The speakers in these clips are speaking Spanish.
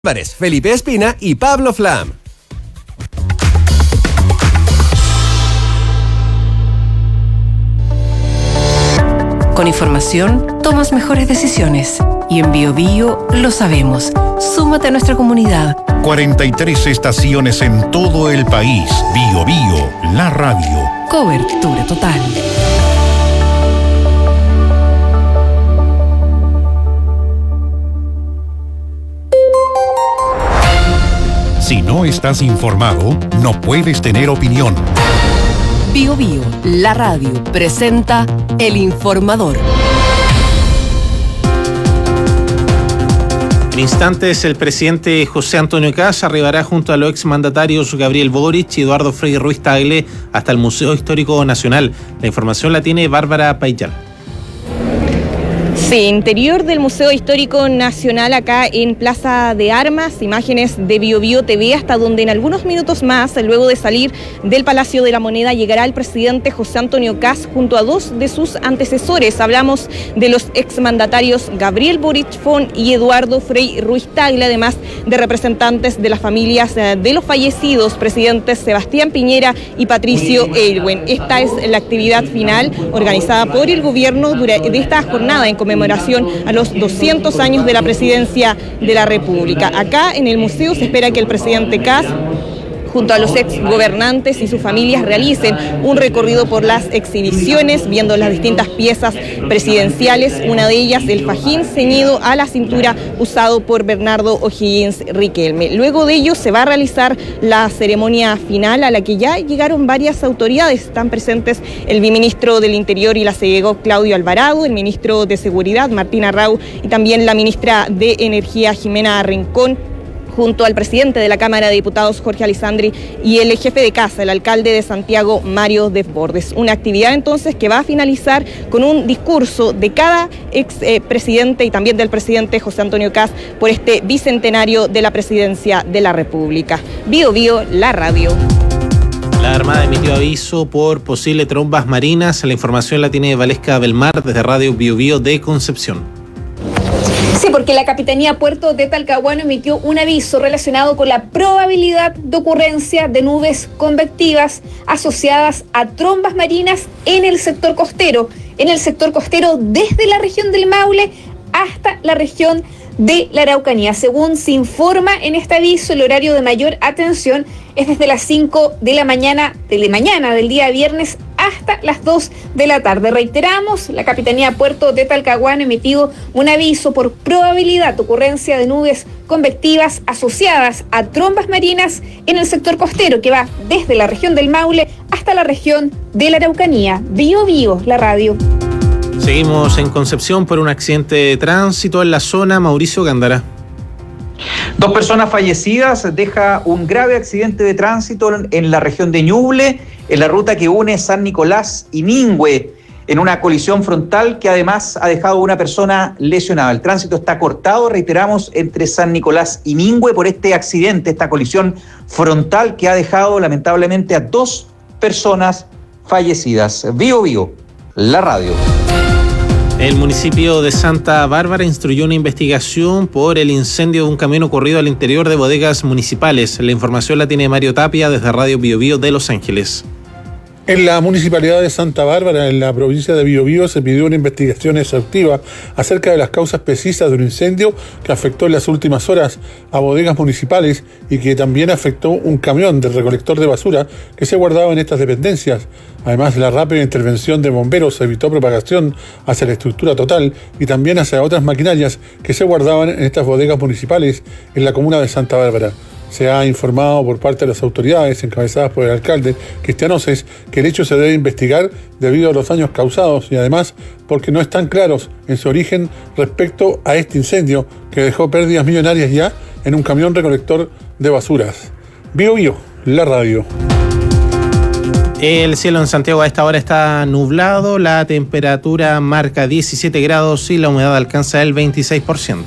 Felipe Espina y Pablo Flam. Con información, tomas mejores decisiones. Y en BioBio lo sabemos. Súmate a nuestra comunidad. 43 estaciones en todo el país. BioBio, la radio. Cobertura total. Si no estás informado, no puedes tener opinión. BioBio, la radio, presenta El Informador. En instantes, el presidente José Antonio Kast arribará junto a los exmandatarios Gabriel Boric y Eduardo Frei Ruiz-Tagle hasta el Museo Histórico Nacional. La información la tiene Bárbara Payán. Sí, interior del Museo Histórico Nacional, acá en Plaza de Armas, imágenes de BioBio TV, hasta donde en algunos minutos más, luego de salir del Palacio de la Moneda, llegará el presidente José Antonio Kast junto a dos de sus antecesores. Hablamos de los exmandatarios Gabriel Boric y Eduardo Frei Ruiz-Tagle, además de representantes de las familias de los fallecidos presidentes Sebastián Piñera y Patricio Aylwin. Esta es la actividad final organizada por el gobierno de esta jornada en conmemoración a los 200 años de la presidencia de la República. Acá en el museo se espera que el presidente Kast, junto a los ex gobernantes y sus familias, realicen un recorrido por las exhibiciones, viendo las distintas piezas presidenciales, una de ellas el fajín ceñido a la cintura usado por Bernardo O'Higgins Riquelme. Luego de ello se va a realizar la ceremonia final, a la que ya llegaron varias autoridades. Están presentes el viceministro del Interior y la CEGO, Claudio Alvarado, el ministro de Seguridad, Martín Arrau, y también la ministra de Energía, Jimena Rincón, junto al presidente de la Cámara de Diputados, Jorge Alessandri, y el jefe de casa, el alcalde de Santiago, Mario Desbordes. Una actividad entonces que va a finalizar con un discurso de cada presidente y también del presidente José Antonio Kast por este bicentenario de la presidencia de la República. BioBio, la radio. La Armada emitió aviso por posible trombas marinas. La información la tiene Valesca Belmar desde Radio BioBio de Concepción. Sí, porque la Capitanía Puerto de Talcahuano emitió un aviso relacionado con la probabilidad de ocurrencia de nubes convectivas asociadas a trombas marinas en el sector costero. En el sector costero desde la región del Maule hasta la región de la Araucanía. Según se informa en este aviso, el horario de mayor atención es desde las 5 de la mañana del día viernes hasta las 2 de la tarde. Reiteramos, la Capitanía Puerto de Talcahuano ha emitido un aviso por probabilidad de ocurrencia de nubes convectivas asociadas a trombas marinas en el sector costero, que va desde la región del Maule hasta la región de la Araucanía. BioBio, la radio. Seguimos en Concepción por un accidente de tránsito en la zona. Mauricio Gándara. 2 personas fallecidas deja un grave accidente de tránsito en la región de Ñuble, en la ruta que une San Nicolás y Ningüe, en una colisión frontal que además ha dejado una persona lesionada. El tránsito está cortado, reiteramos, entre San Nicolás y Ningüe por este accidente, esta colisión frontal que ha dejado lamentablemente a 2 personas fallecidas. BioBio, la radio. El municipio de Santa Bárbara instruyó una investigación por el incendio de un camión ocurrido al interior de bodegas municipales. La información la tiene Mario Tapia desde Radio BioBio de Los Ángeles. En la municipalidad de Santa Bárbara, en la provincia de Biobío, se pidió una investigación exhaustiva acerca de las causas precisas de un incendio que afectó en las últimas horas a bodegas municipales y que también afectó un camión del recolector de basura que se guardaba en estas dependencias. Además, la rápida intervención de bomberos evitó propagación hacia la estructura total y también hacia otras maquinarias que se guardaban en estas bodegas municipales en la comuna de Santa Bárbara. Se ha informado por parte de las autoridades encabezadas por el alcalde Cristian Oces que el hecho se debe investigar debido a los daños causados y además porque no están claros en su origen respecto a este incendio que dejó pérdidas millonarias ya en un camión recolector de basuras. BioBio, la radio. El cielo en Santiago a esta hora está nublado, la temperatura marca 17 grados y la humedad alcanza el 26%.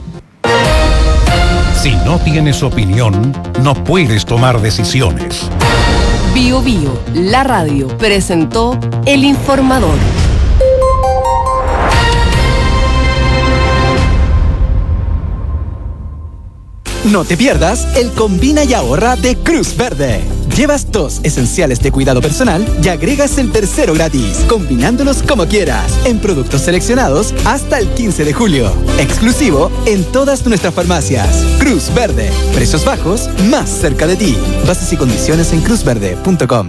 Si no tienes opinión, no puedes tomar decisiones. BioBio, la radio, presentó El Informador. No te pierdas el Combina y Ahorra de Cruz Verde. Llevas 2 esenciales de cuidado personal y agregas el tercero gratis, combinándolos como quieras, en productos seleccionados hasta el 15 de julio. Exclusivo en todas nuestras farmacias. Cruz Verde. Precios bajos, más cerca de ti. Bases y condiciones en cruzverde.com.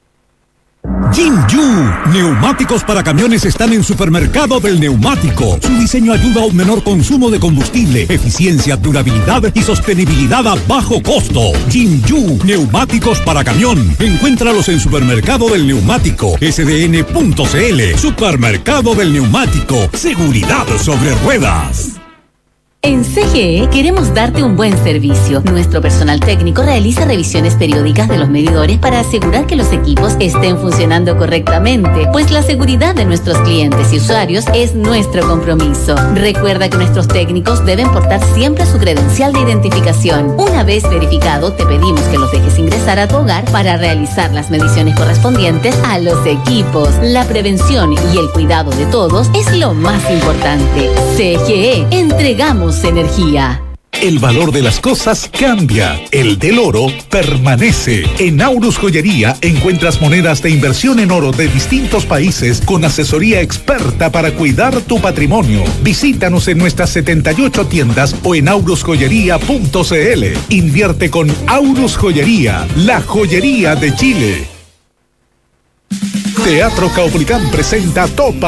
Jinju, neumáticos para camiones están en Supermercado del Neumático. Su diseño ayuda a un menor consumo de combustible, eficiencia, durabilidad y sostenibilidad a bajo costo. Jinju, neumáticos para camión. Encuéntralos en Supermercado del Neumático, sdn.cl. Supermercado del Neumático, seguridad sobre ruedas. En CGE queremos darte un buen servicio. Nuestro personal técnico realiza revisiones periódicas de los medidores para asegurar que los equipos estén funcionando correctamente, pues la seguridad de nuestros clientes y usuarios es nuestro compromiso. Recuerda que nuestros técnicos deben portar siempre su credencial de identificación. Una vez verificado, te pedimos que los dejes ingresar a tu hogar para realizar las mediciones correspondientes a los equipos. La prevención y el cuidado de todos es lo más importante. CGE, entregamos energía. El valor de las cosas cambia. El del oro permanece. En Aurus Joyería encuentras monedas de inversión en oro de distintos países con asesoría experta para cuidar tu patrimonio. Visítanos en nuestras 78 tiendas o en aurusjoyería.cl. Invierte con Aurus Joyería, la joyería de Chile. Teatro Caupolicán presenta Topa